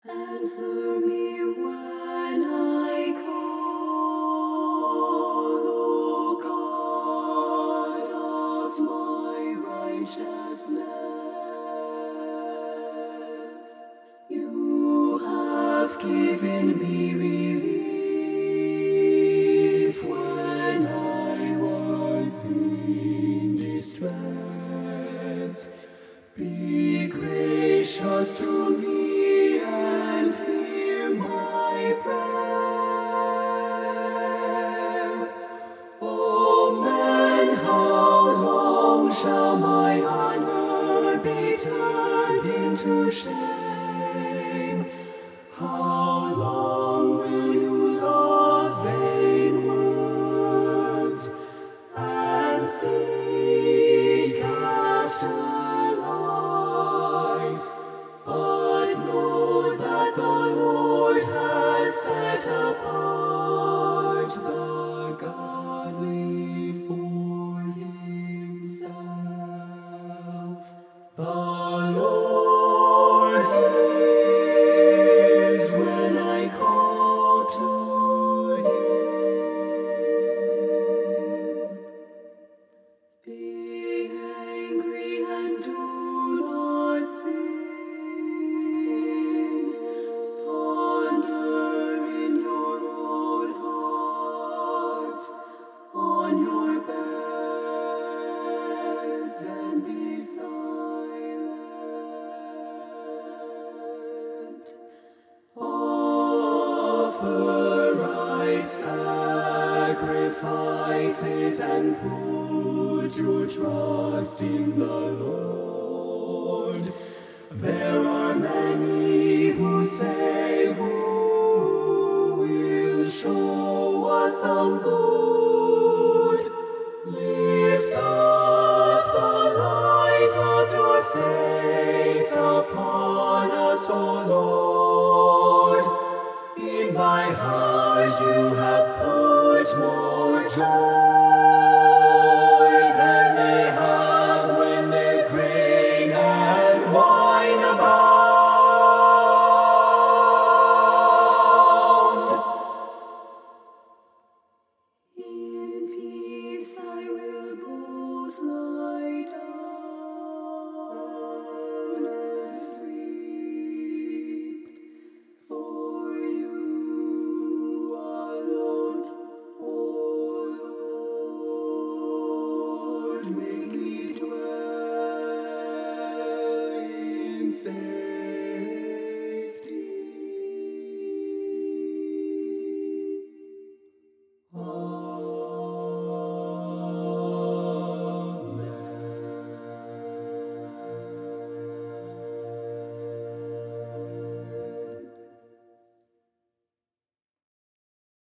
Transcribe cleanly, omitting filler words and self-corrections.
Answer me when I call, O God of my righteousness. You have given me relief when I was in distress. Be gracious to me and hear my prayer. O men, how long shall my honor be turned into shame? How long will you love vain words and seek after lies? But know that the Lord has set apart the godly for himself. The Lord hears when I call to him. Be angry and do not sin. Ponder in your own hearts on your beds and be silent. Offer right sacrifices and put your trust in the Lord. There are many who say, who will show us some good? Lift up the light of your face upon us, O Lord. In my heart you have put more joy than they have when their grain and wine abound. In peace I will both lie down and sleep, for you alone, O Lord, make me dwell in safety.